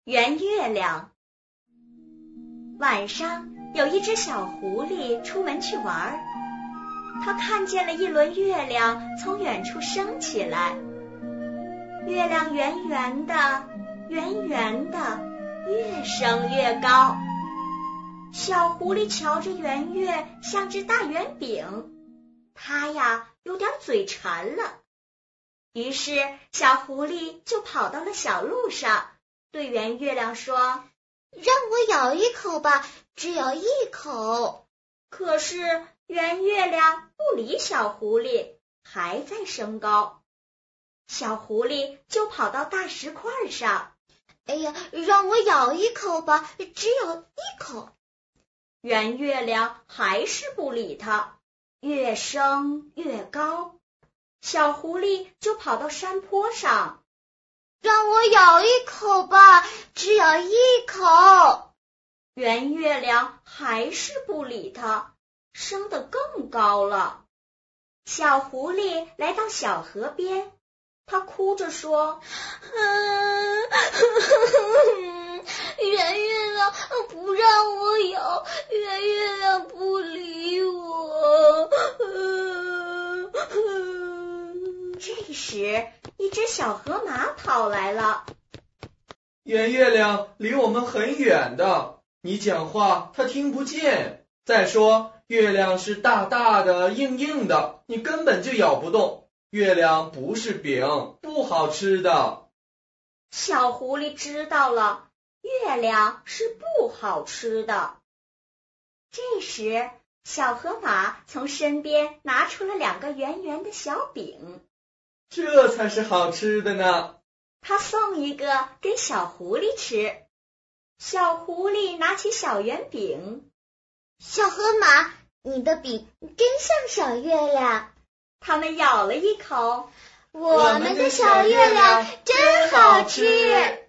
圆月亮。晚上，有一只小狐狸出门去玩，它看见了一轮月亮从远处升起来。月亮圆圆的，圆圆的，越升越高。小狐狸瞧着圆月像只大圆饼，它呀有点嘴馋了。于是小狐狸就跑到了小路上，对圆月亮说：“ 让我咬一口吧，只有一口。” 可是圆月亮不理小狐狸，还在升高。小狐狸就跑到大石块上， 哎呀，让我咬一口吧，只有一口。 圆月亮还是不理它，越升越高。小狐狸就跑到山坡上， 让我咬一口吧，只有一口。 圆月亮还是不理它，升得更高了。小狐狸来到小河边，它哭着说：“ 圆月亮不让我咬，圆月亮不理我。” 这时，一只小河马跑来了。 圆月亮离我们很远的，你讲话它听不见。再说，月亮是大大的、硬硬的，你根本就咬不动。月亮不是饼，不好吃的。 小狐狸知道了，月亮是不好吃的。这时，小河马从身边拿出了2个圆圆的小饼。 这才是好吃的呢。 他送一个给小狐狸吃。小狐狸拿起小圆饼， 小河马，你的饼真像小月亮。 他们咬了一口， 我们的小月亮真好吃。